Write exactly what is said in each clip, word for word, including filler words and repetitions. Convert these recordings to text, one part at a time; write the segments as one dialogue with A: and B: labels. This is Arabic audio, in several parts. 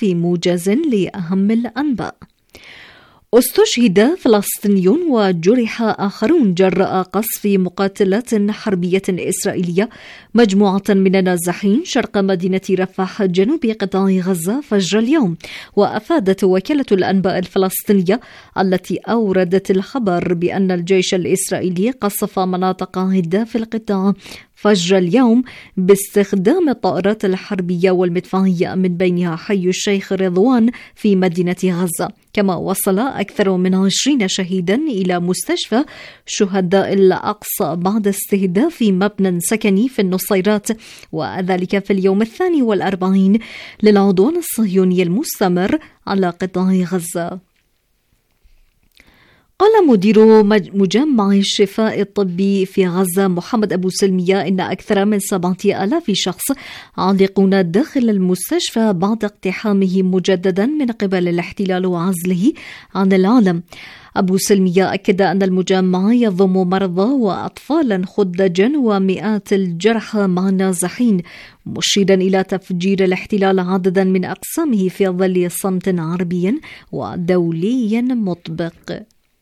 A: في موجز لأهم الأنباء. استشهد فلسطينيون وجرح آخرون جراء قصف مقاتلات حربية إسرائيلية مجموعة من النازحين شرق مدينة رفح جنوب قطاع غزة فجر اليوم. وأفادت وكالة الأنباء الفلسطينية التي أوردت الخبر بأن الجيش الإسرائيلي قصف مناطق عدة في القطاع فجر اليوم باستخدام الطائرات الحربية والمدفعية من بينها حي الشيخ رضوان في مدينة غزة. كما وصل أكثر من عشرين شهيدا إلى مستشفى شهداء الأقصى بعد استهداف مبنى سكني في النصيرات، وذلك في اليوم الثاني والأربعين للعدوان الصهيوني المستمر على قطاع غزة. قال مدير مجمع الشفاء الطبي في غزة محمد أبو سلمية إن أكثر من سبعة آلاف شخص عالقون داخل المستشفى بعد اقتحامه مجددا من قبل الاحتلال وعزله عن العالم. أبو سلمية أكد أن المجمع يضم مرضى وأطفالا خدجا ومئات الجرحى مع النازحين، مشيرا إلى تفجير الاحتلال عددا من أقسامه في ظل صمت عربي ودولي مطبق.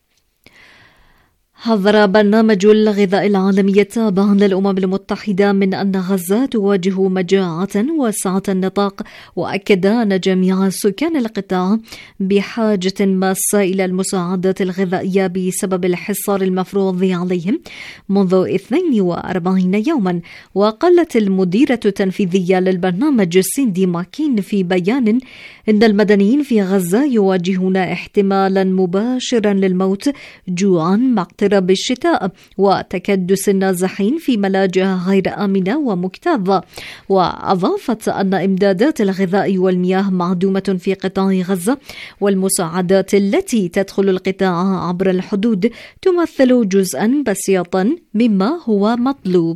A: حذر برنامج الغذاء العالمي التابع للأمم المتحدة من أن غزة تواجه مجاعة واسعة النطاق، وأكد أن جميع سكان القطاع بحاجة ماسة إلى المساعدات الغذائية بسبب الحصار المفروض عليهم منذ اثنين وأربعين يوما. وقالت المديرة التنفيذية للبرنامج سيندي ماكين في بيان إن المدنيين في غزة يواجهون احتمالا مباشرا للموت جوعا مع اقتراب الشتاء وتكدس النازحين في ملاجئ غير آمنة ومكتظة. وأضافت أن إمدادات الغذاء والمياه معدومة في قطاع غزة، والمساعدات التي تدخل القطاع عبر الحدود تمثل جزءا بسيطا مما هو مطلوب.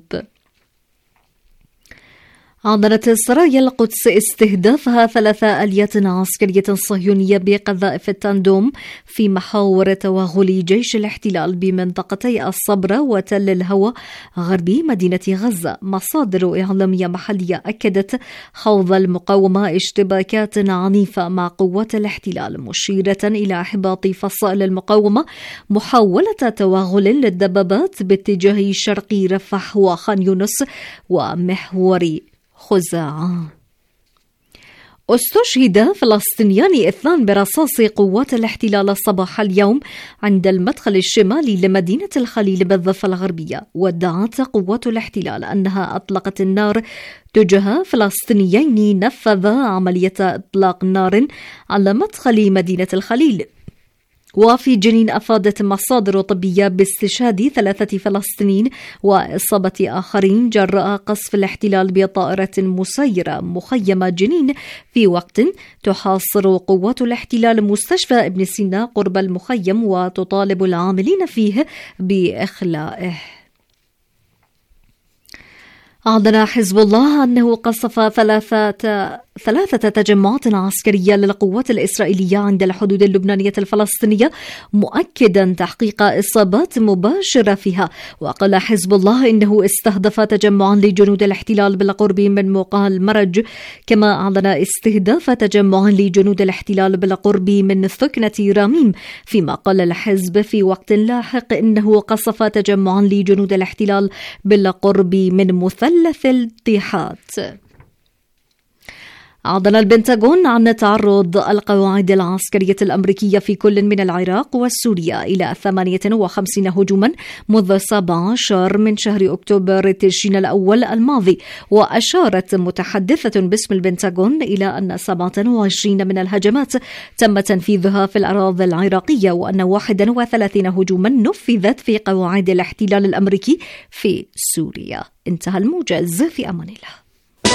A: أعلنت سرايا القدس استهدافها ثلاث آليات عسكرية صهيونية بقذائف التندوم في محاور توغل جيش الاحتلال بمنطقتي الصبرة وتل الهوى غربي مدينة غزة. مصادر إعلامية محلية أكدت خوض المقاومة اشتباكات عنيفة مع قوات الاحتلال، مشيرة إلى إحباط فصائل المقاومة محاولة توغل للدبابات باتجاه شرقي رفح وخان يونس ومحور خزاعة. استشهد فلسطينيان اثنان برصاص قوات الاحتلال صباح اليوم عند المدخل الشمالي لمدينة الخليل بالضفة الغربية. وادعت قوات الاحتلال أنها أطلقت النار تجاه فلسطينيين نفذ عملية إطلاق نار على مدخل مدينة الخليل. وفي جنين أفادت مصادر طبية باستشهاد ثلاثة فلسطينيين وإصابة آخرين جراء قصف الاحتلال بطائرة مسيرة مخيم جنين في وقت تحاصر قوات الاحتلال مستشفى ابن سينا قرب المخيم وتطالب العاملين فيه بإخلائه. أعلن حزب الله أنه قصف ثلاثة ثلاثة تجمعات عسكرية للقوات الإسرائيلية عند الحدود اللبنانية الفلسطينية، مؤكدا تحقيق إصابات مباشرة فيها. وقال حزب الله إنه استهدف تجمعا لجنود الاحتلال بالقرب من موقع المرج، كما أعلن استهداف تجمع لجنود الاحتلال بالقرب من ثكنة راميم، فيما قال الحزب في وقت لاحق إنه قصف تجمعا لجنود الاحتلال بالقرب من مثلث الاتحاد. أعلن البنتاغون عن تعرض القواعد العسكرية الأمريكية في كل من العراق وسوريا إلى ثمانية وخمسين هجوما منذ سبعة عشر من شهر أكتوبر تشرين الأول الماضي. وأشارت متحدثة باسم البنتاغون إلى أن سبعة وعشرين من الهجمات تم تنفيذها في الأراضي العراقية، وأن واحد وثلاثين هجوما نفذت في قواعد الاحتلال الأمريكي في سوريا. انتهى الموجز، في أمان الله.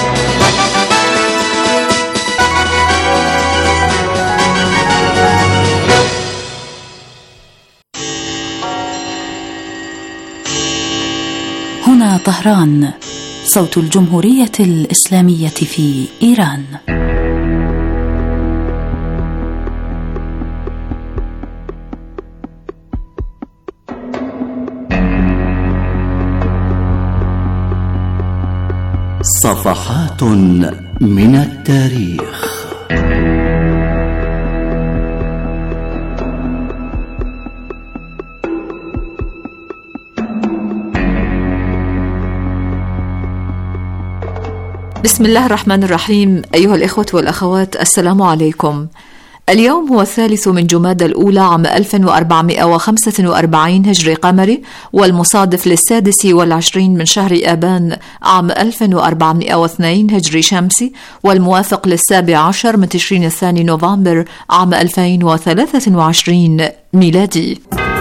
B: هنا طهران، صوت الجمهورية الإسلامية في إيران.
C: صفحات من التاريخ. بسم الله الرحمن الرحيم. أيها الإخوة والأخوات، السلام عليكم. اليوم هو الثالث من جمادى الأولى عام ألف وأربعمائة وخمسة وأربعين هجري قمري، والمصادف للسادس والعشرين من شهر آبان عام ألف وأربعمائة واثنين هجري شمسي، والموافق للسابع عشر من تشرين الثاني نوفمبر عام ألفين وثلاثة وعشرين ميلادي.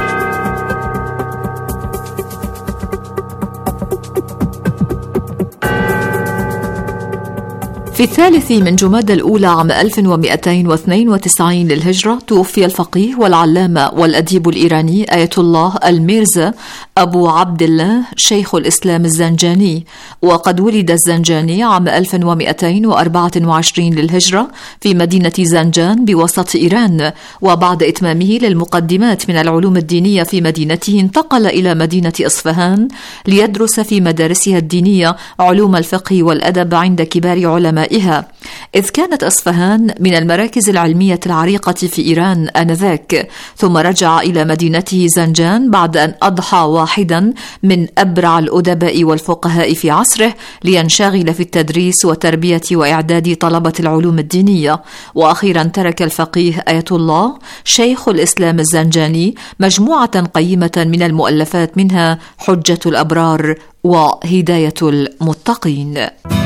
C: في الثالث من جمادى الأولى عام ألف ومئتين واثنين وتسعين للهجرة توفي الفقيه والعلامة والأديب الإيراني آية الله الميرزا أبو عبد الله شيخ الإسلام الزنجاني. وقد ولد الزنجاني عام ألف ومئتين وأربعة وعشرين للهجرة في مدينة زنجان بوسط إيران، وبعد إتمامه للمقدمات من العلوم الدينية في مدينته انتقل إلى مدينة إصفهان ليدرس في مدارسها الدينية علوم الفقه والأدب عند كبار علماء إها، إذ كانت أصفهان من المراكز العلمية العريقة في إيران آنذاك. ثم رجع إلى مدينته زنجان بعد أن أضحى واحدا من أبرع الأدباء والفقهاء في عصره لينشغل في التدريس وتربية وإعداد طلبة العلوم الدينية. وأخيرا ترك الفقيه آية الله شيخ الإسلام الزنجاني مجموعة قيمة من المؤلفات، منها حجة الأبرار وهداية المتقين.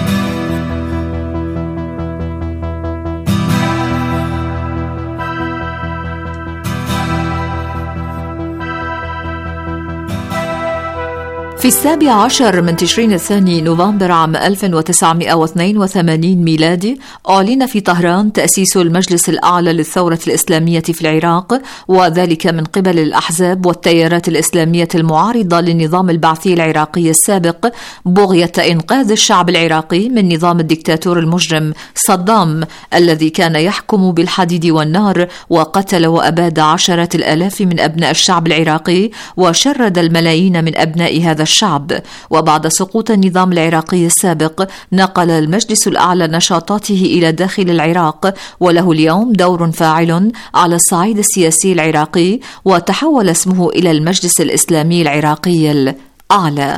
C: في السابع عشر من تشرين الثاني نوفمبر عام ألف وتسعمائة واثنين وثمانين ميلادي أعلن في طهران تأسيس المجلس الأعلى للثورة الإسلامية في العراق، وذلك من قبل الأحزاب والتيارات الإسلامية المعارضة للنظام البعثي العراقي السابق، بغية إنقاذ الشعب العراقي من نظام الدكتاتور المجرم صدام الذي كان يحكم بالحديد والنار، وقتل وأباد عشرات الآلاف من أبناء الشعب العراقي وشرد الملايين من أبناء هذا الشعب. وبعد سقوط النظام العراقي السابق نقل المجلس الأعلى نشاطاته إلى داخل العراق، وله اليوم دور فاعل على الصعيد السياسي العراقي، وتحول اسمه إلى المجلس الإسلامي العراقي الأعلى.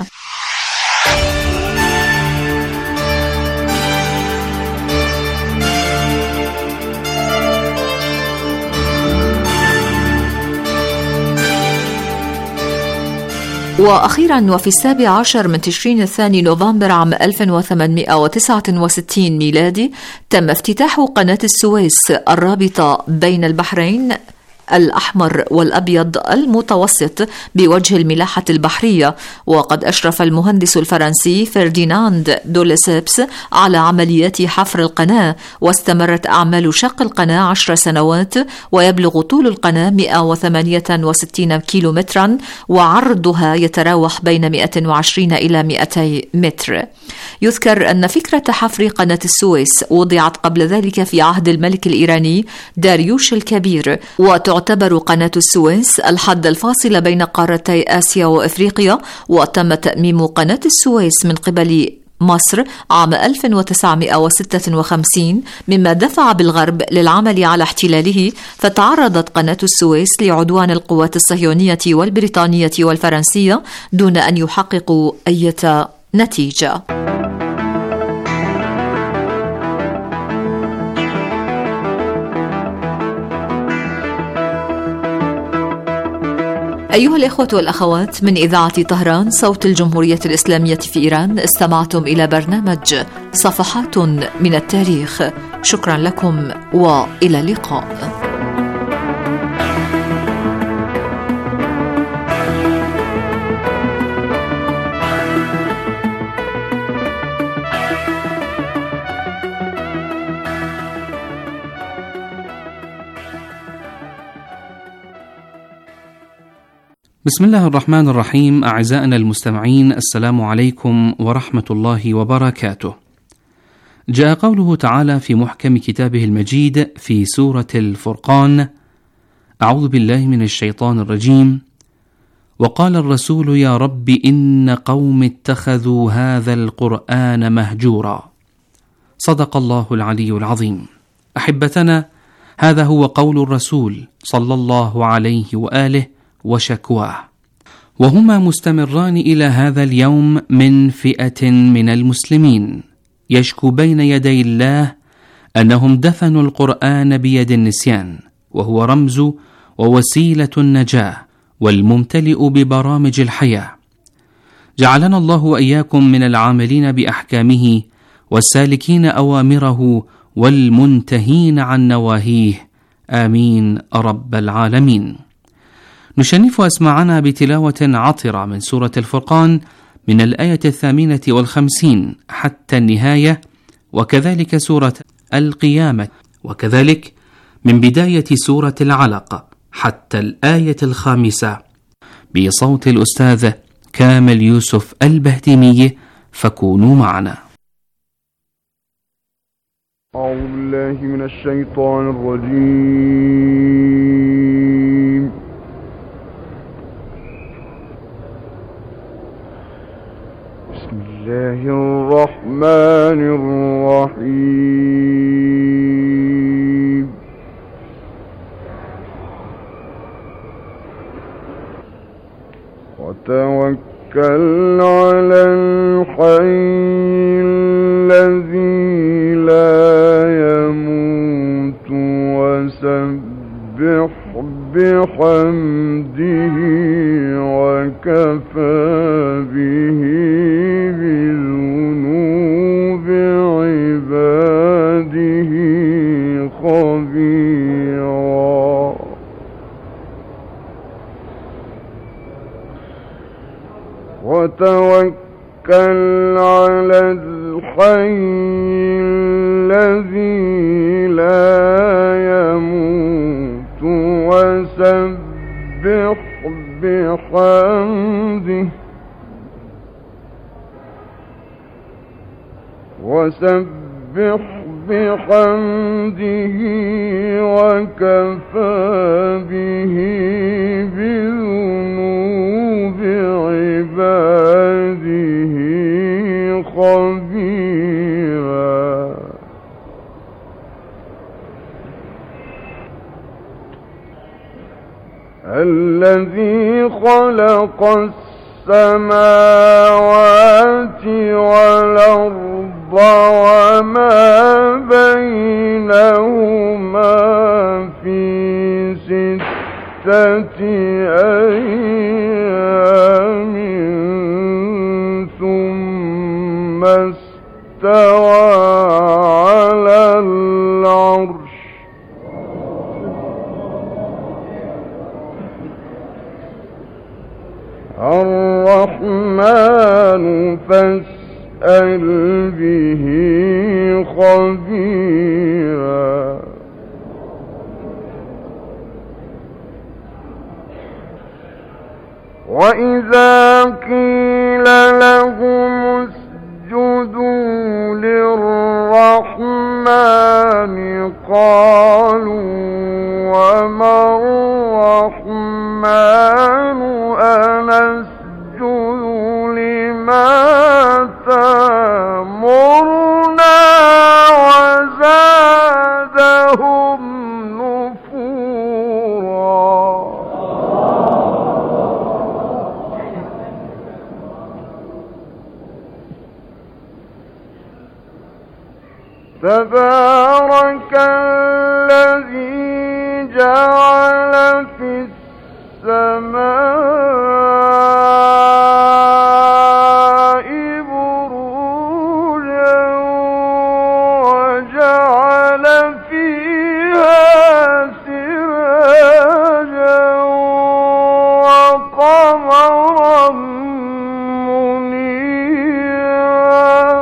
C: وأخيرا وفي السابع عشر من تشرين الثاني نوفمبر عام ألف وثمانمائة وتسعة وستين ميلادي تم افتتاح قناة السويس الرابطة بين البحرين الأحمر والأبيض المتوسط بوجه الملاحة البحرية. وقد أشرف المهندس الفرنسي فرديناند دوليسيبس على عمليات حفر القناة، واستمرت أعمال شق القناة عشر سنوات، ويبلغ طول القناة مئة وثمانية وستين كيلومترا، وعرضها يتراوح بين مئة وعشرين إلى مئتي متر. يذكر أن فكرة حفر قناة السويس وضعت قبل ذلك في عهد الملك الإيراني داريوش الكبير، وتعتبر قناة السويس الحد الفاصل بين قارتي آسيا وإفريقيا. وتم تأميم قناة السويس من قبل مصر عام ألف وتسعمائة وستة وخمسين، مما دفع بالغرب للعمل على احتلاله، فتعرضت قناة السويس لعدوان القوات الصهيونية والبريطانية والفرنسية دون أن يحققوا أي نتيجة. أيها الإخوة والأخوات، من إذاعة طهران صوت الجمهورية الإسلامية في إيران، استمعتم إلى برنامج صفحات من التاريخ. شكرا لكم وإلى اللقاء.
D: بسم الله الرحمن الرحيم. أعزائنا المستمعين، السلام عليكم ورحمة الله وبركاته. جاء قوله تعالى في محكم كتابه المجيد في سورة الفرقان: أعوذ بالله من الشيطان الرجيم: وقال الرسول يا رب إن قوم اتخذوا هذا القرآن مهجورا. صدق الله العلي العظيم. أحبتنا، هذا هو قول الرسول صلى الله عليه وآله وشكواه، وهما مستمران إلى هذا اليوم من فئة من المسلمين، يشكو بين يدي الله أنهم دفنوا القرآن بيد النسيان، وهو رمز ووسيلة النجاة والممتلئ ببرامج الحياة. جعلنا الله وإياكم من العاملين بأحكامه والسالكين أوامره والمنتهين عن نواهيه، آمين رب العالمين. نشنف أسماعنا بتلاوة عطرة من سورة الفرقان من الآية الثامنة والخمسين حتى النهاية، وكذلك سورة القيامة، وكذلك من بداية سورة العلق حتى الآية الخامسة، بصوت الأستاذ كامل يوسف البهتيمي، فكونوا معنا.
E: أعوذ بالله من الشيطان الرجيم. بسم الله الرحمن الرحيم. وتوكل على الحي الذي لا يموت وسبح بحمده وكفى به بذنوب عباده خبيرا. وتوكل على الحي الذي لا يموت وسبح بحمده وسبح بحمده وكفى به بذنوب عباده خبيرا. الذي خلق السماوات والأرض وما بينهما في ستة أيام ثم استوى على العرش. الرحمن فاسأل به خبيرا. وإذا قيل لهم اسجدوا للرحمن قالوا وما الرحمن أنسجد لما تأمرنا وزادهم نفورا. تبارك الذي جعل في السماء بروجا وجعل فيها سراجا وقمرا منيرا.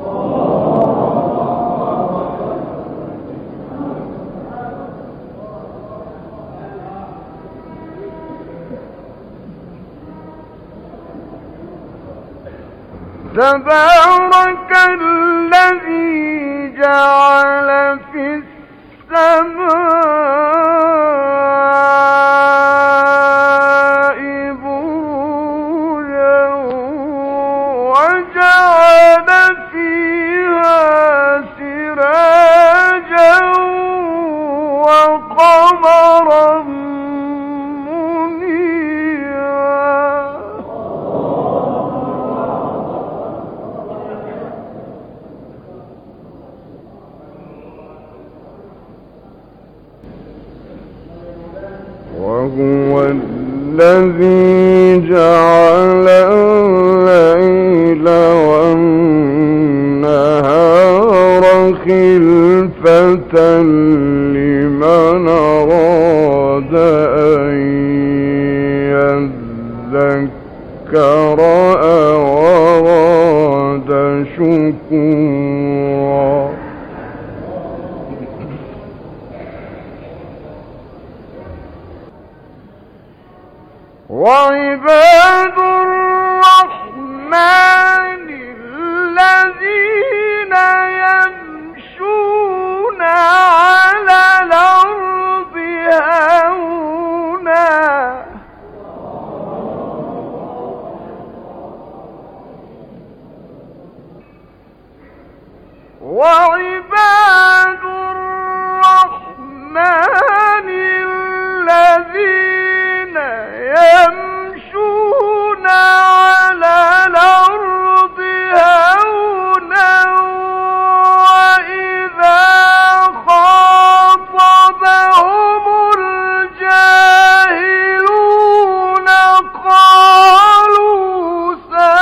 E: تبارك الذي جعل في السماء بروجا وجعل فيها سراجا وقمرا منيرا. وهو الذي جعل الليل والنهار خلفة لمن أراد أن يذكر أو أراد شكورا. وعباد الرحمن الذين يمشون على الأرض هونا وعباد الرحمن الذين يمشون على الأرض هونا وإذا خاطبهم الجاهلون قالوا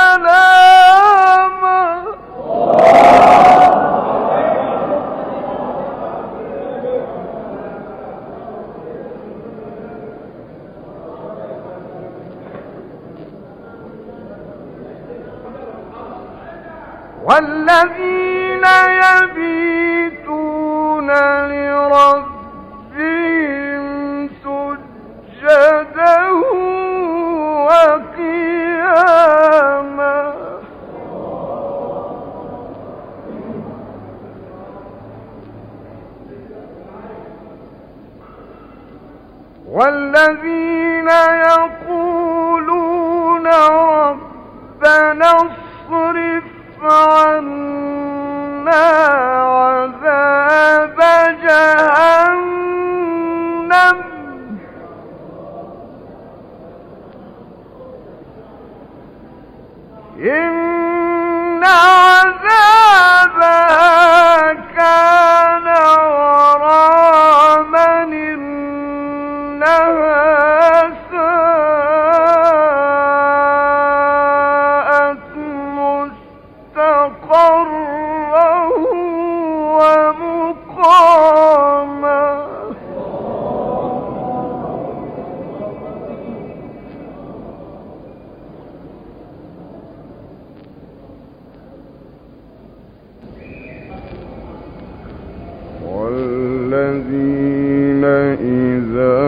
E: سلاما. والذين يبيتون لربهم سجدا وقياما والذين يقولون ربنا اصرف عنا عذاب جهنم إن عذابها كان غراما إنها ساءت مستقرا ومقاما. والذين إذا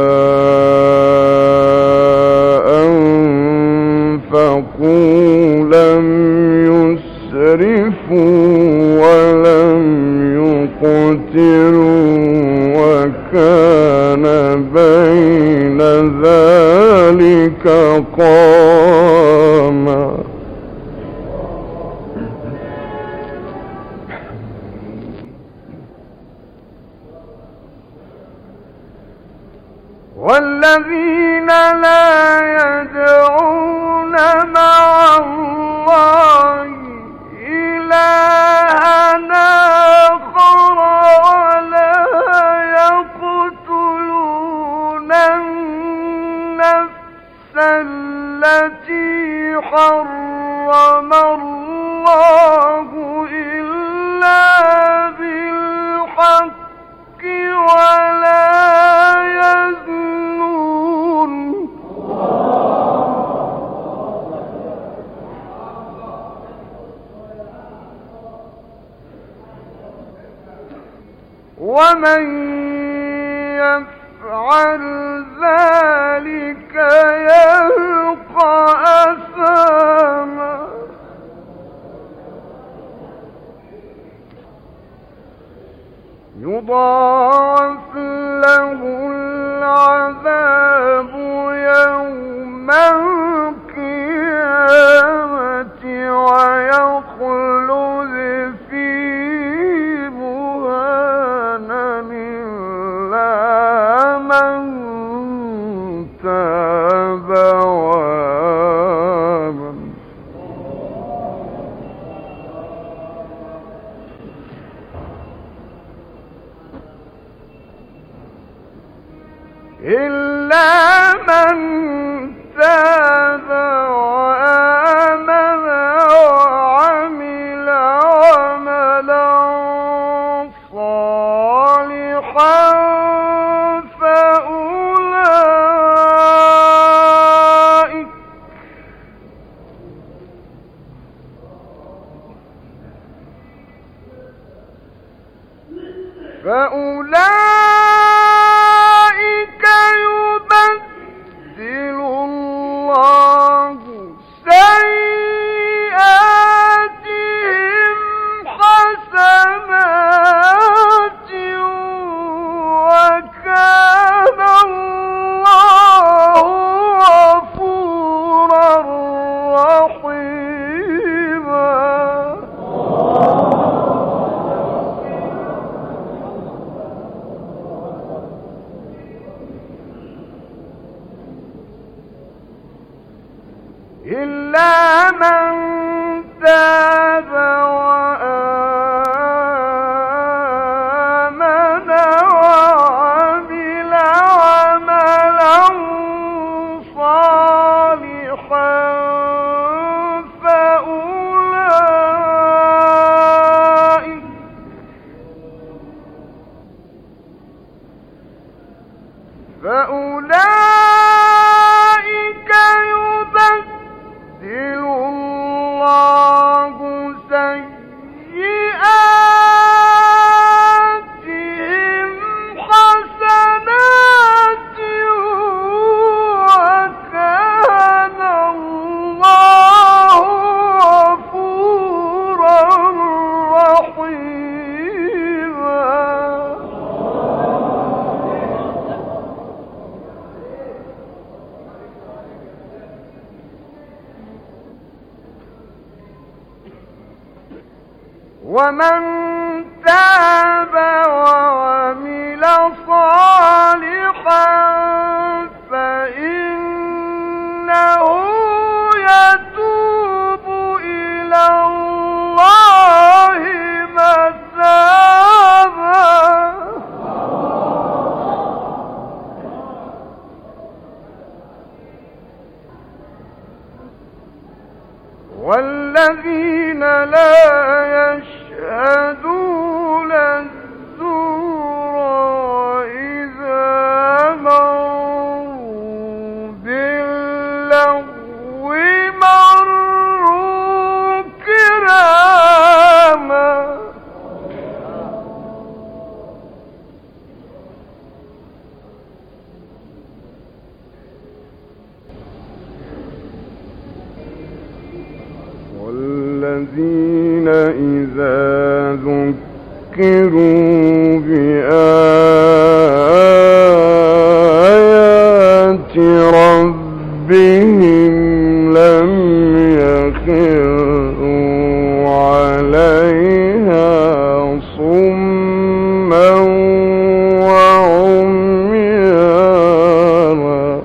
E: أنفقوا لم يسرفوا ولم يقتروا وكان بين ذلك قواما. والذين لا يدعون مع الله إلها آخر ولا يقتلون النفس التي حرم الله إلا بالحق ولا يزنون ومن يفعل ذلك يلقى أثاما. يضاعف له العذاب يوم القيامة ويخلد فيه مهانا إلا من تاب وآمن. إلا من تاب وآمن وعمل عملا صالحا فأولئك فأولئك يبدل الله سيئاتهم حسنات وكان الله غفورا رحيما. إلا من تاب وآمن وعمل عملا صالحا فأولئك فأولئك يبدل الله سيئاتهم حسنات وكان الله غفورا رحيما. ومن تاب وعمل صالحا فإنه يتوب إلى الله متابا. والذين لا يشهدون الزور وإذا مروا باللغو مروا كراما. والذين إذا ذكروا بآيات ربهم لم يخروا عليها صما وعميانا.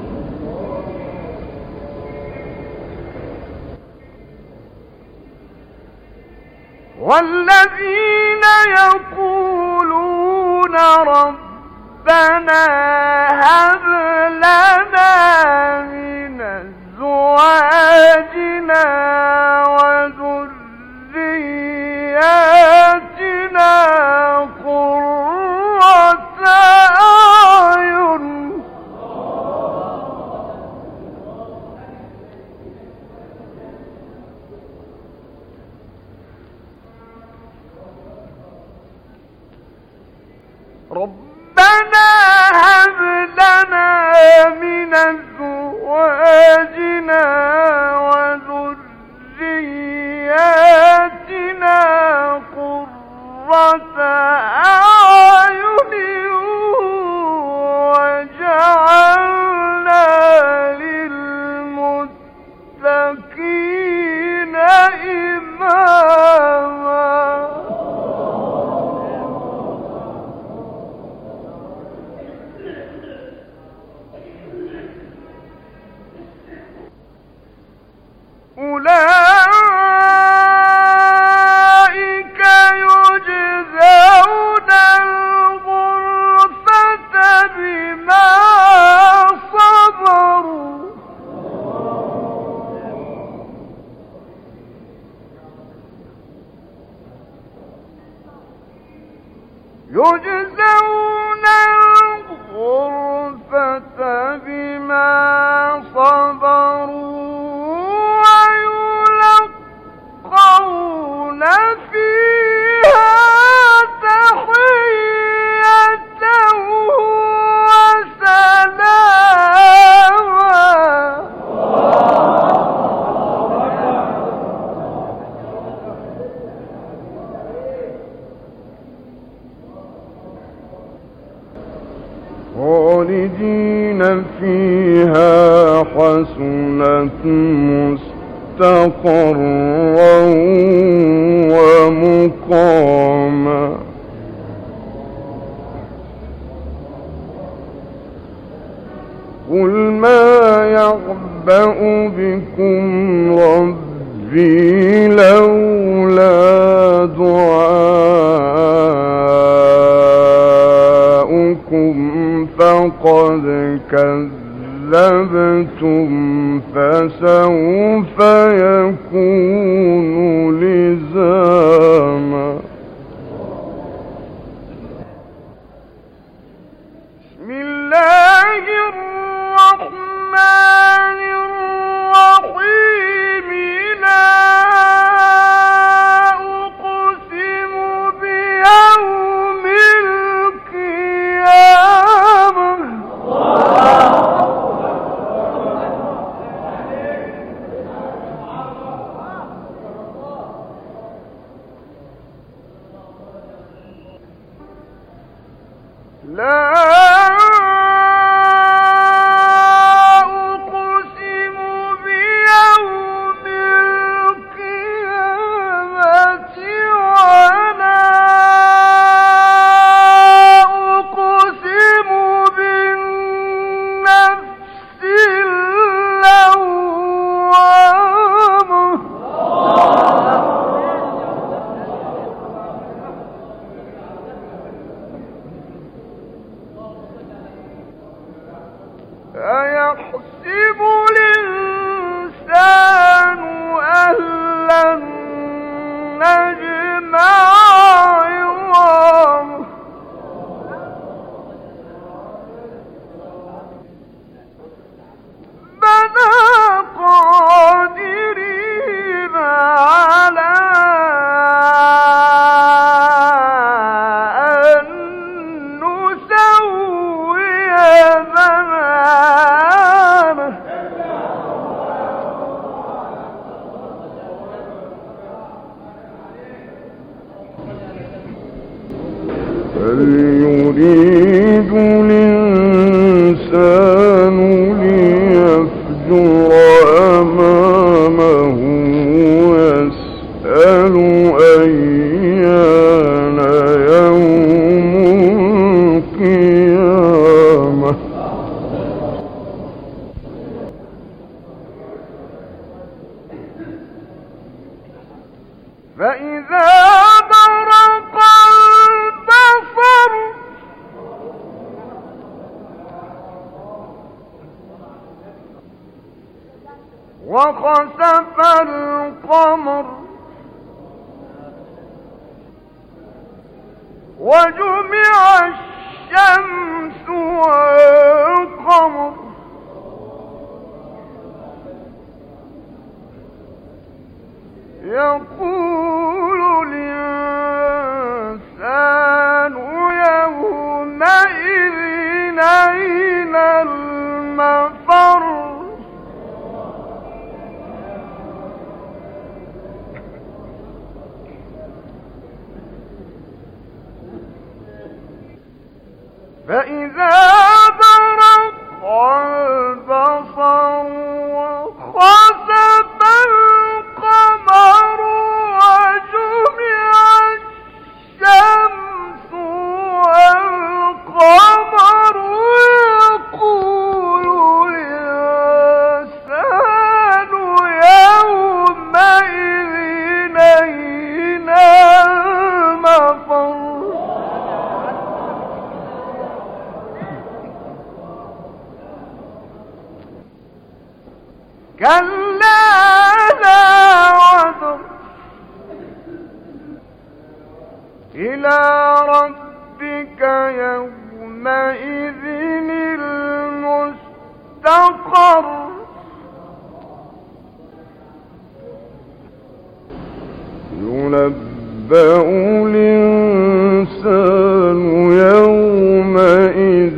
E: والذين يقولون ربنا هب لنا من أزواجنا وذرياتنا قرة أعين ربنا هب لنا من أزواجنا وذرياتنا قرة أعين وجعلنا للمتقين إماما. خالدين فيها حسنت مستقرا ومقاما قل ما يعبأ بكم ربي لولا دعاؤكم فقد كذبتم فسوف يكون لزاما بسم الله الرحمن الرحيم لا أقسم بيوم القيامة لا أيحسب الإنسان أن لن نجمع عظامه بلى قادرين على أن نسوي بنانه بل يريد الإنسان ليفجر أمامه يسأل أيان يوم القيامة فإذا برق البصر وخسف القمر وجمع الشمس والقمر يقول الإنسان يومئذ أين المفر فإذا برق البصر وخسف القمر وجمع الشمس والقمر يقول الإنسان يومئذ أين المفر كلا لا وزر إلى ربك يومئذ المستقر ينبأ الإنسان يومئذ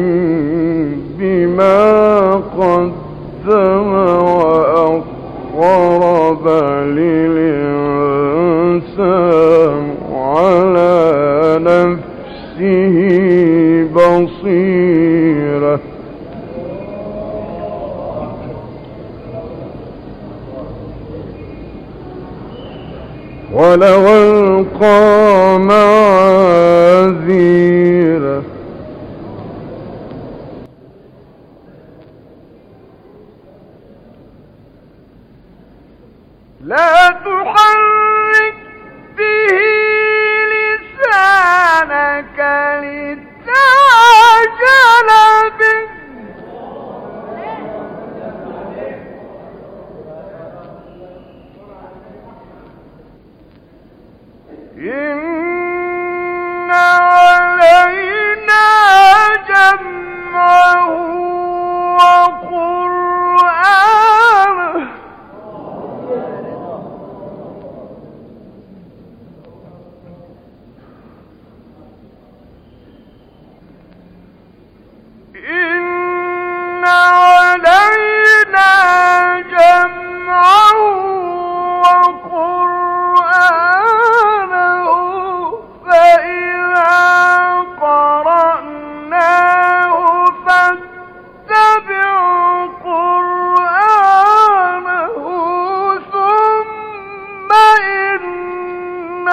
E: بما قدم وأخر بل الإنسان على نفسه بصير بصيرة ولو ألقى معاذيره لا تحرك به لسانك لتعجل به إن علينا جمعه وقرآنه إن علينا جمعه وقرآنه فإذا قرأناه فاتبع قرآنه ثم إن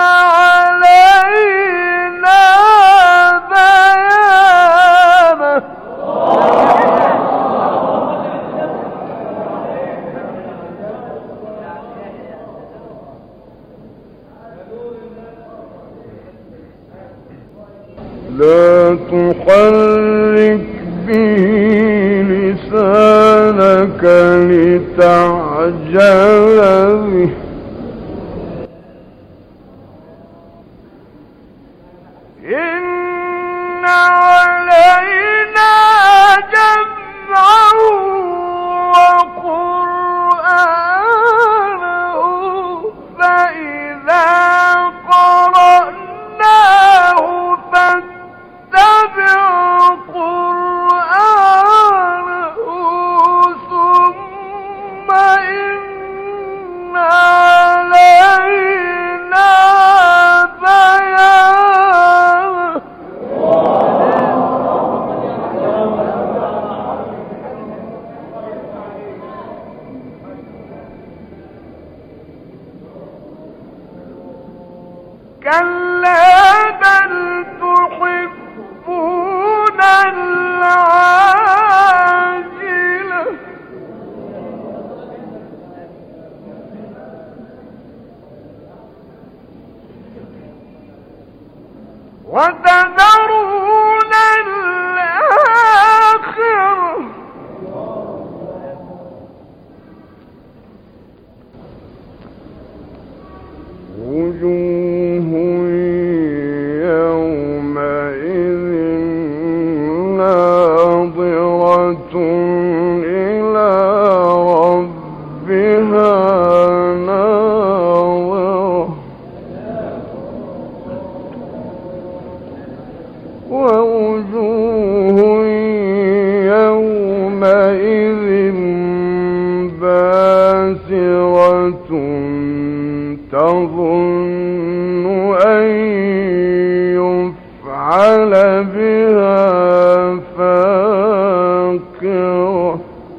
E: علينا بيانه لا تحرك به لسانك لتعجل به إن علينا جمعه وقرآنه فإذا قرأناه فاتبع قرآنه ثم إن علينا بيانه كلا بل تحبون العاجلة وتذرون الآخرة وجوه يومئذ ناظرة إلى ربها ناظرة ووجوه يومئذ باسرة تظن أن يفعل بها فاقرة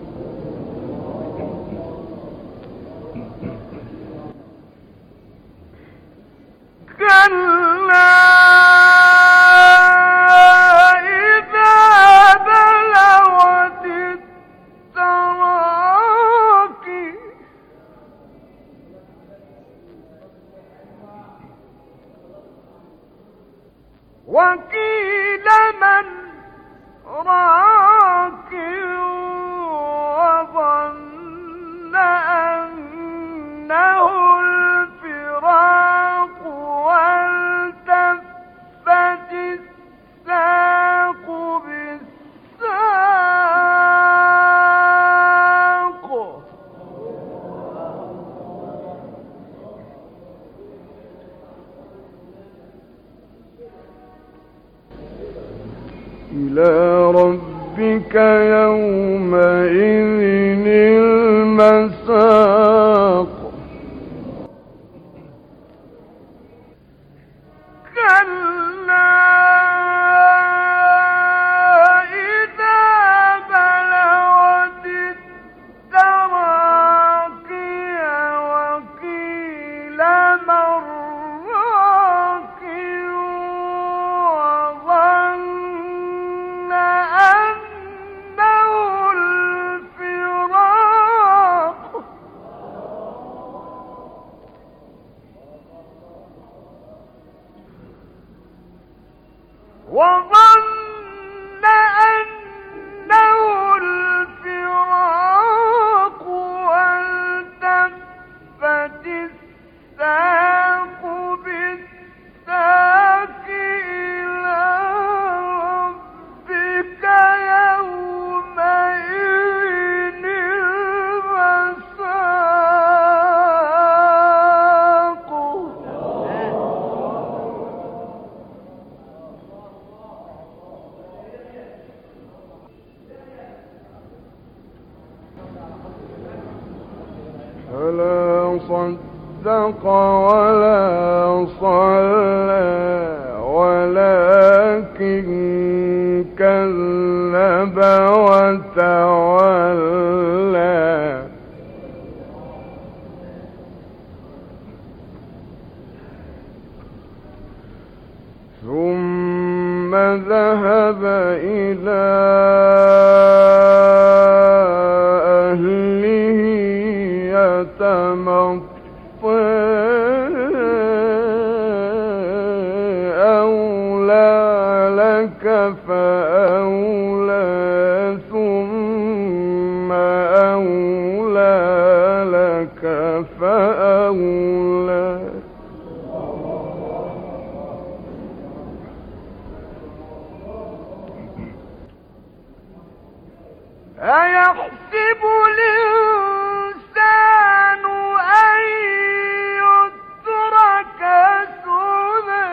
E: كلا إذا بلغت التراقي وقيل من راق وظن أنه الفراق والتفت الساق بالساق إلى ربك يومئذ المساق كلا ولا صدق ولا صلى ولكن كذب وتولى ثم ذهب إلى أهله يتمطى أولى لك فأولى ثم أولى لك فأولى أيحسب الإنسان أن يترك سدى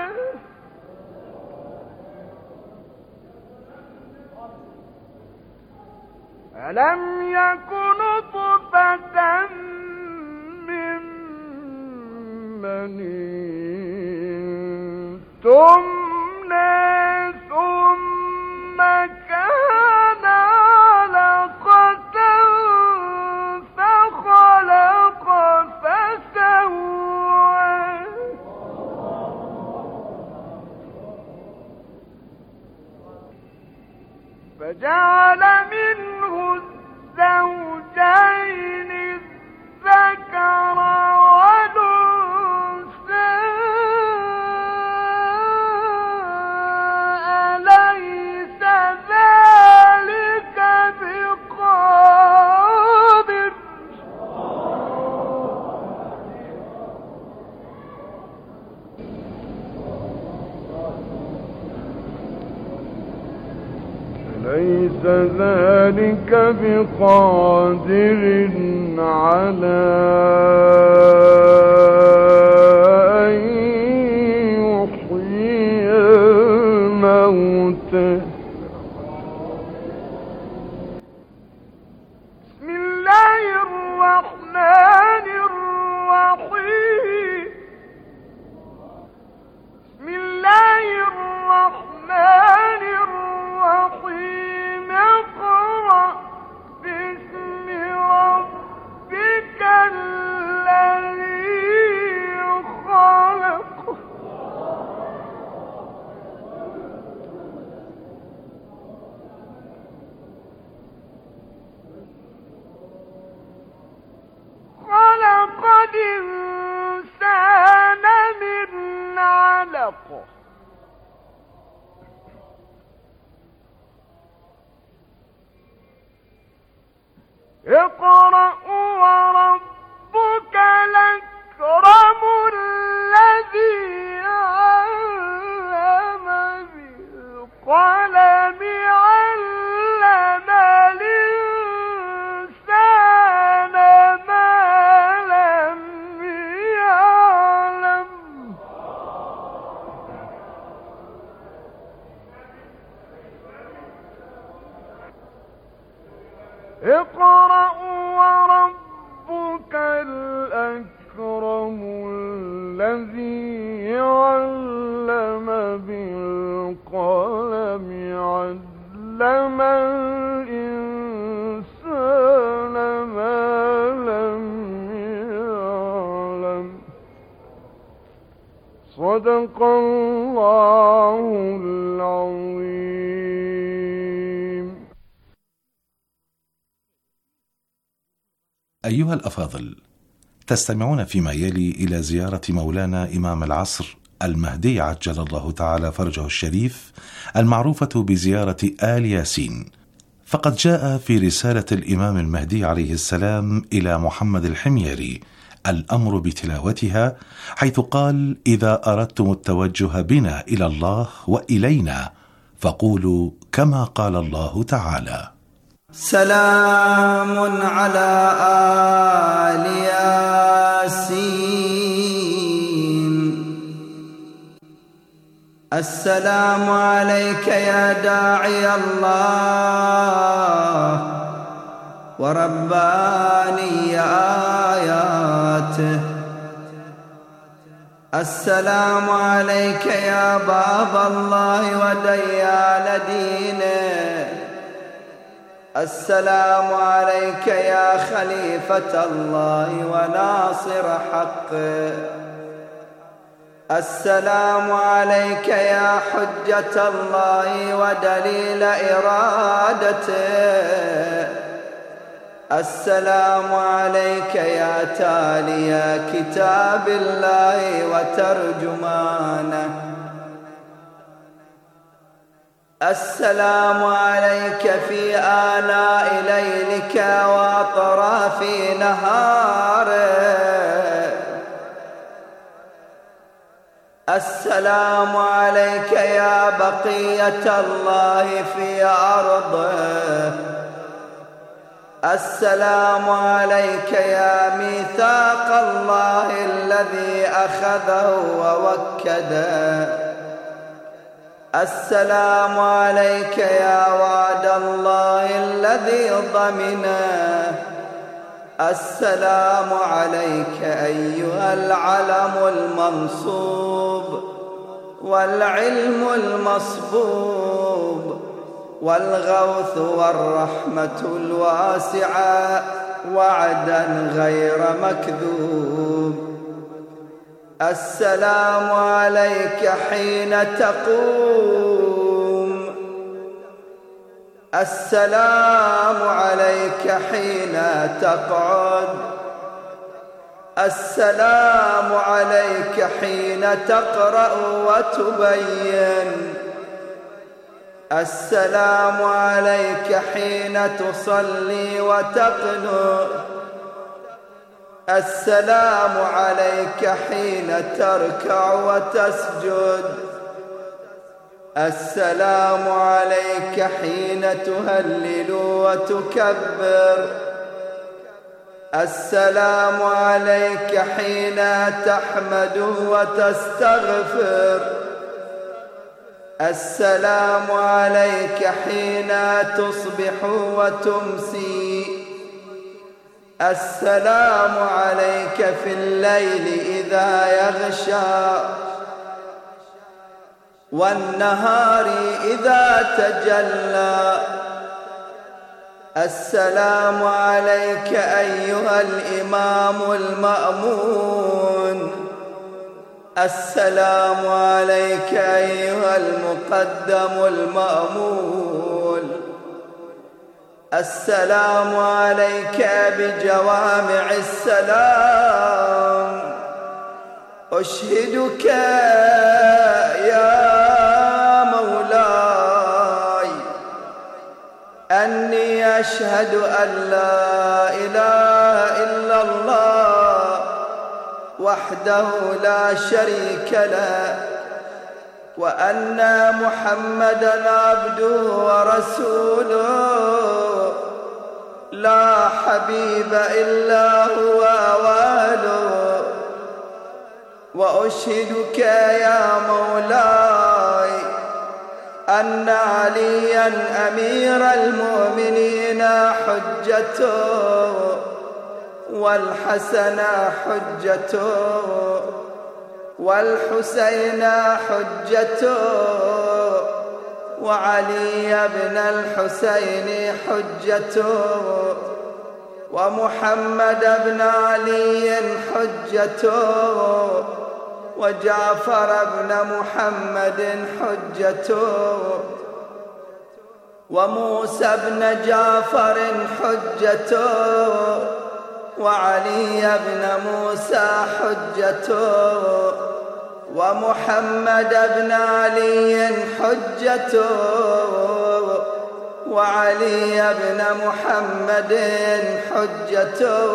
E: ألم يكن نطفة من مني تمنى ثم كان علقة فخلق فسوى فجعل منه الزوجين الذكر والأنثى أليس ذلك بقادر ليس ذلك بقادر على أن يحيي الموتى بسم الله الرحمن الرحيم بسم الله الرحمن الرحيم اقرأ باسم ربك الذي خلق خلق الإنسان من علق اقرأ وربك الأكرم الذي علم بالقلم علم الإنسان ما لم يعلم اقرأ وربك الأكرم الذي علم بالقلم علم الإنسان ما لم يعلم صدق الله العظيم.
F: أيها الأفاضل، تستمعون فيما يلي إلى زيارة مولانا إمام العصر المهدي عجل الله تعالى فرجه الشريف المعروفة بزيارة آل ياسين. فقد جاء في رسالة الإمام المهدي عليه السلام إلى محمد الحميري الأمر بتلاوتها، حيث قال: إذا أردتم التوجه بنا إلى الله وإلينا فقولوا كما قال الله تعالى:
G: سلام على آل ياسين. السلام عليك يا داعي الله ورباني آياتي. صلاته. السلام عليك يا باب الله وديان دينه. السلام عليك يا خليفة الله وناصر حقه. السلام عليك يا حجة الله ودليل إرادته. السلام عليك يا تالي كتاب الله وترجمانه. السلام عليك في آلاء ليلك وأطراف نهاره. السلام عليك يا بقية الله في أرضه. السلام عليك يا ميثاق الله الذي أخذه ووكده. السلام عليك يا وعد الله الذي ضمنه. السلام عليك أيها العلم المنصوب والعلم المصبوب والغوث والرحمة الواسعة وعدا غير مكذوب. السلام عليك حين تقوم. السلام عليك حين تقعد. السلام عليك حين تقرأ وتبين. السلام عليك حين تصلي وتقنت. السلام عليك حين تركع وتسجد. السلام عليك حين تهلل وتكبر. السلام عليك حين تحمد وتستغفر. السلام عليك حين تصبح وتمسي. السلام عليك في الليل إذا يغشى والنهار إذا تجلى. السلام عليك أيها الإمام المأمون. السلام عليك أيها المقدم المأمول. السلام عليك بجوامع السلام. أشهدك يا مولاي أني أشهد أن لا إله إلا الله وحده لا شريك له وأن محمدًا عبده ورسوله لا حبيب إلا هو واله. وأشهدك يا مولاي أن عليا أمير المؤمنين حجته والحسن حجته والحسين حجته وعلي بن الحسين حجته ومحمد بن علي حجته وجعفر بن محمد حجته وموسى بن جعفر حجته وعلي بن موسى حجته ومحمد بن علي حجته وعلي بن محمد حجته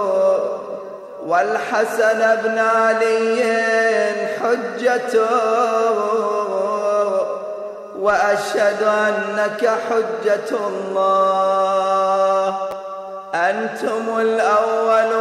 G: والحسن بن علي حجته. وأشهد أنك حجة الله أنتم الأول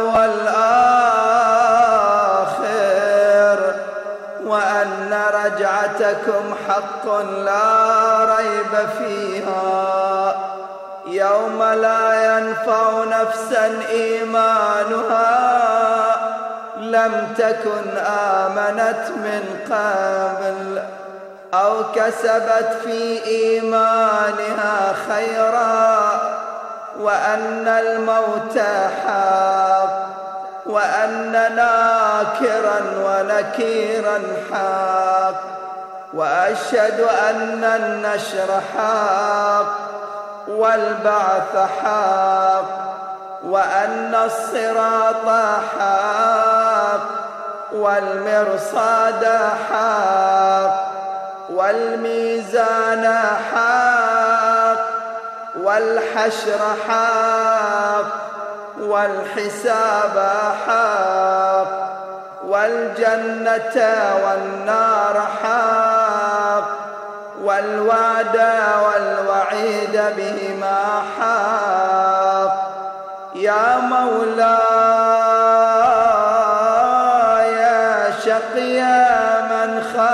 G: والآخر وأن رجعتكم حق لا ريب فيها يوم لا ينفع نفسا إيمانها لم تكن آمنت من قبل أو كسبت في إيمانها خيرا وأن الموت حق وأن ناكرا ونكيرا حق وأشهد أن النشر حق والبعث حق وأن الصراط حق والمرصاد حق والميزان حق والحشر حق والحساب حق والجنة والنار حق والوعد والوعيد بهما حق يا مولاي شقي من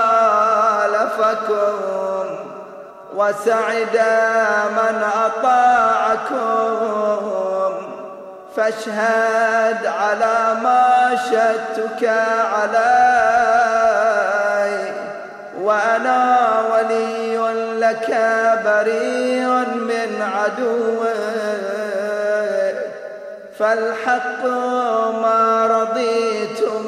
G: خالفكم وسعد من أطاعكم فاشهد على ما شهدتك علي وأنا ولي لك بريء من عدوك فالحق ما رضيتم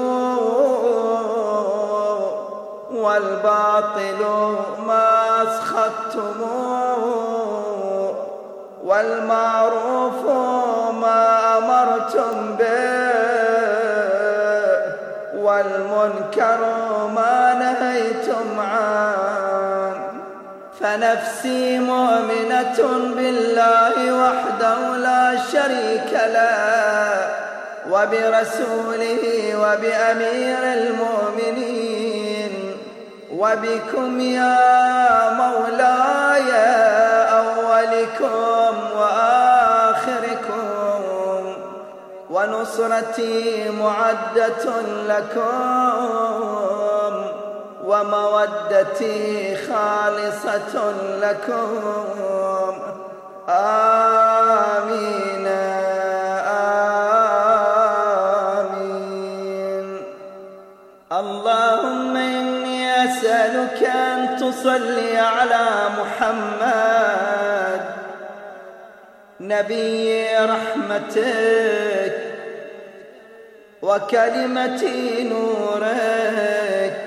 G: والباطل ما أسخطتم والمعروف ما أمرتم به والمنكر ما نهيتم عنه فنفسي مؤمنة بالله وحده لا شريك له وبرسوله وبأمير المؤمنين وبكم يا مولاي أولكم وآخركم ونصرتي معدة لكم ومودتي خالصة لكم آمين آمين. اللهم إني أسألك أن تصلي على محمد نبي رحمتك وكلمة نورك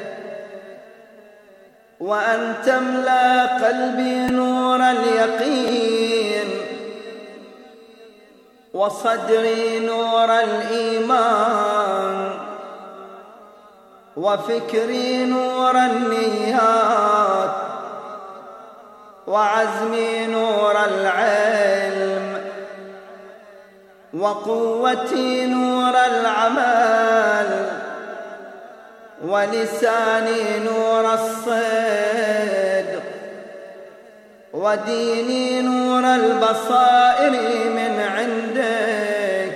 G: وأن تملأ قلبي نور اليقين وصدري نور الإيمان وفكري نور النيات وعزمي نور العلم وقوتي نور العمل ولساني نور الصدق وديني نور البصائر من عندك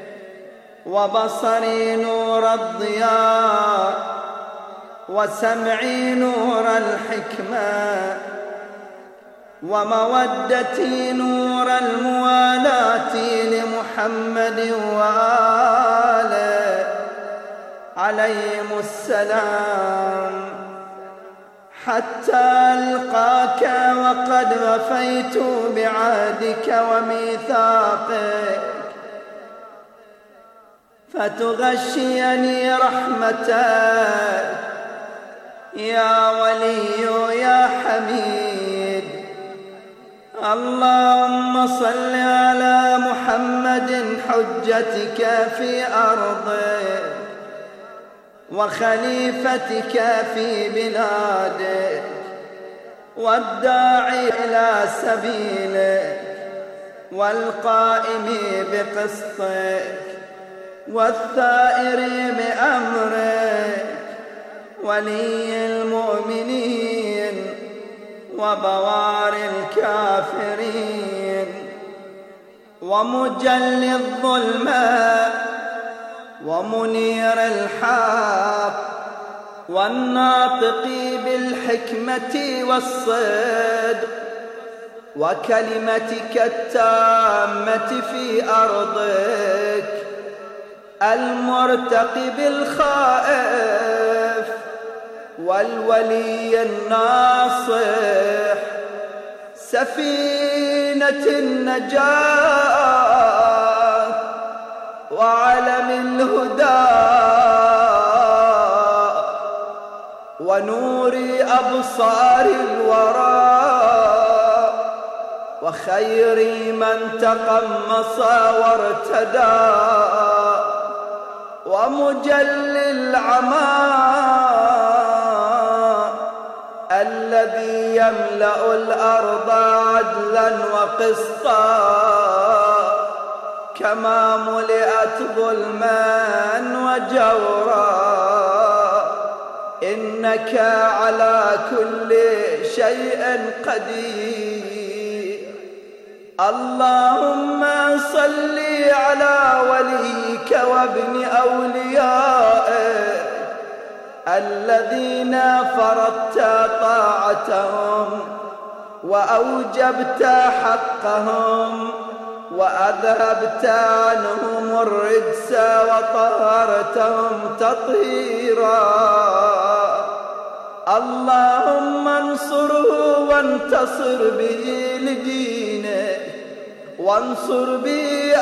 G: وبصري نور الضياء وسمعي نور الحكمة ومودتي نور الموالاة لمحمد وآله عليهم السلام حتى ألقاك وقد وفيت بعهدك وميثاقك فتغشيني رحمتك يا ولي يا حميد. اللهم صل على محمد حجتك في أرضك وخليفتك في بلادك والداعي إلى سبيلك والقائم بقسطك والثائر بأمرك ولي المؤمنين وبوار الكافرين ومجلي الظلمات ومنير الحق والناطق بالحكمة والصدق وكلمتك التامة في أرضك المرتقب الخائف والولي الناصح، سفينة النجاة وعلم الهدى ونور أبصار الورى، وخير من تقمص وارتدى، ومجل العمى الذي يملأ الأرض عدلا وقسطا، كما ملئت ظلما وجورا، إنك على كل شيء قدير. اللهم صل على وليك وابن أوليائك الذين فرضت طاعتهم وأوجبت حقهم وأذهبت عنهم الرجس وطهرتهم تطهيرا. اللهم انصره وانتصر به لدينك، وانصر به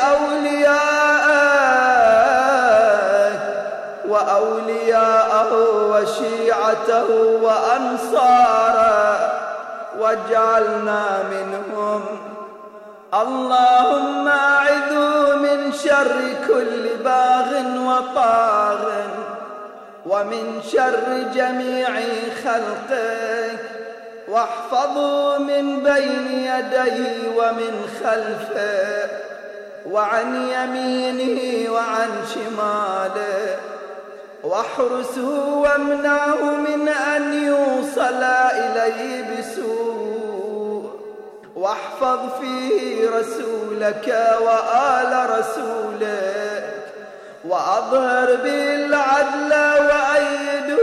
G: أولياءك وأولياءه وشيعته وأنصاره، واجعلنا منهم. اللهم أعذه من شر كل باغ وطاغ، ومن شر جميع خلقك، واحفظه من بين يديه ومن خلفه وعن يمينه وعن شماله، واحرسه وامنعه من أن يوصل إليه بسوء، واحفظ فيه رسولك وآل رسولك، وأظهر به العدل وأيده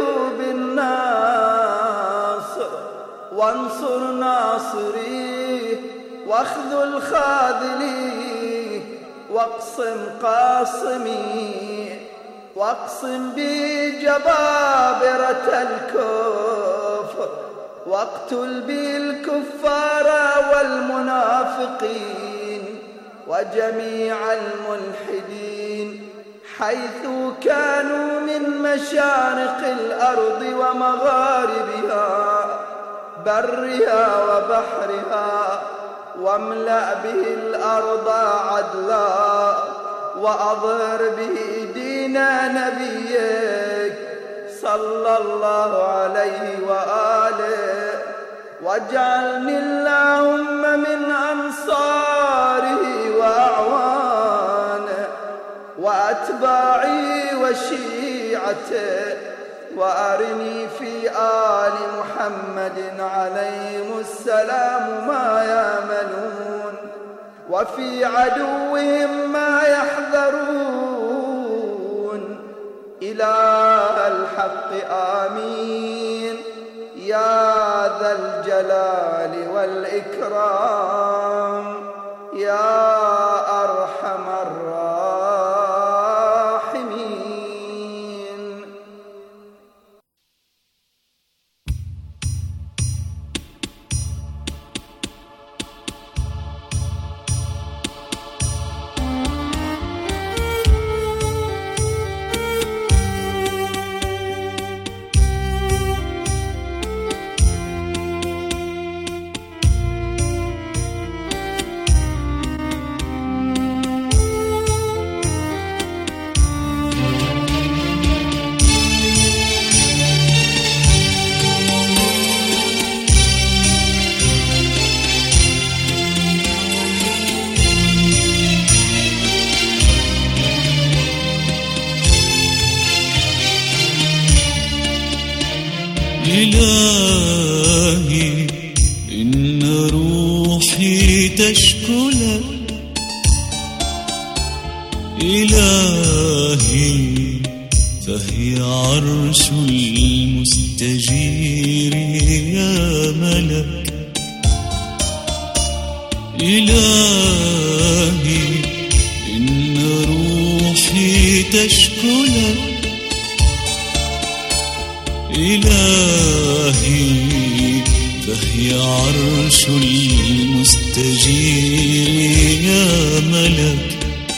G: بالناصر، وانصر ناصريه واخذل خاذليه، واقسم قاصميه، واقسم به جبابرة الكفر، واقتل به الكفار والمنافقين وجميع الملحدين حيث كانوا من مشارق الأرض ومغاربها، برها وبحرها، واملأ به الأرض عدلا، وأظهر به دين نبيك صلى الله عليه وآله، واجعلني اللهم من أنصاره وأعوانه وأتباعه وشيعته، وأرني في آل محمد عليهم السلام ما يأملون، وفي عدوهم ما يحذرون. إله الحق آمين يا ذا الجلال والإكرام يا أرحم الراحمين.
H: إلهي إن روحي تشكو لك، إلهي فهي عرش المستجير يا ملك، إلهي إن روحي تشكو تشكلك إلهي، فهي عرش المستجير يا ملك.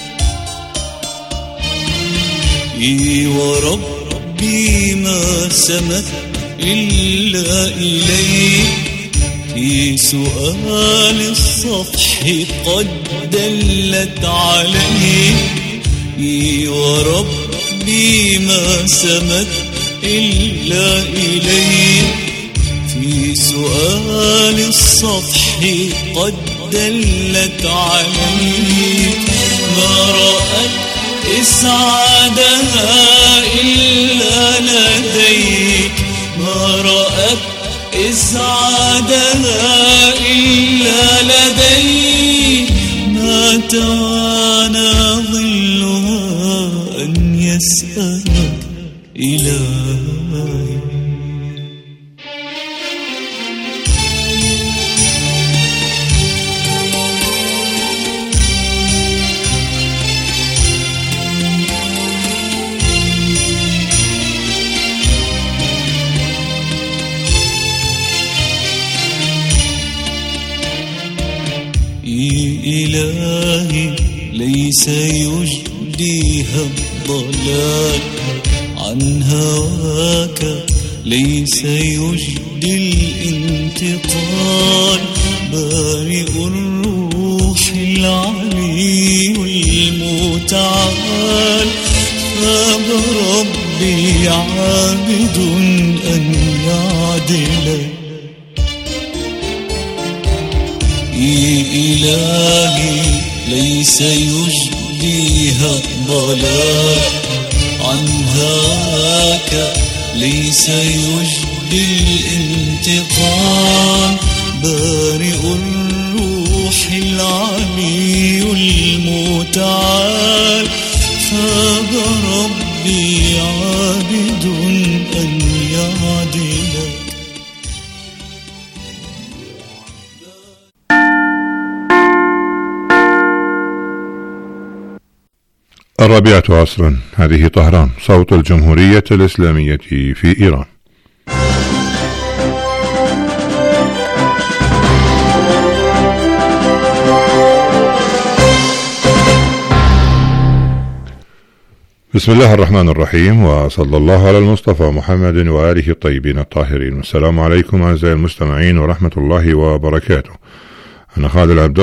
H: إي وربي ما سمت إلا إليك، في سؤال الصفح قد دلت عليه. إي وربي ما سمت إلا إليك، في سؤال الصفح قد دلت عليك. ما رأت إسعادها إلا لديك، ما رأت إسعادها إلا لديك. ما توانى ظلها أن يسألك إلهي. إلهي ليس يجديها الضلال عن هواك، ليس يجدي الانتقال. بارئ الروح العلي المتعال، فاب ربي عابد أن يعدلك. إلهي ليس يجديها الضلال عن هواك، ليس يجدي الانتقام. بارئ الروح العلي المتعال، فاب ربي عابد أن يعدلك.
I: الرابعة عصرا، هذه طهران، صوت الجمهورية الإسلامية في إيران. بسم الله الرحمن الرحيم، وصلى الله على المصطفى محمد وآله الطيبين الطاهرين. والسلام عليكم أعزائي المستمعين ورحمة الله وبركاته. أنا خالد العبد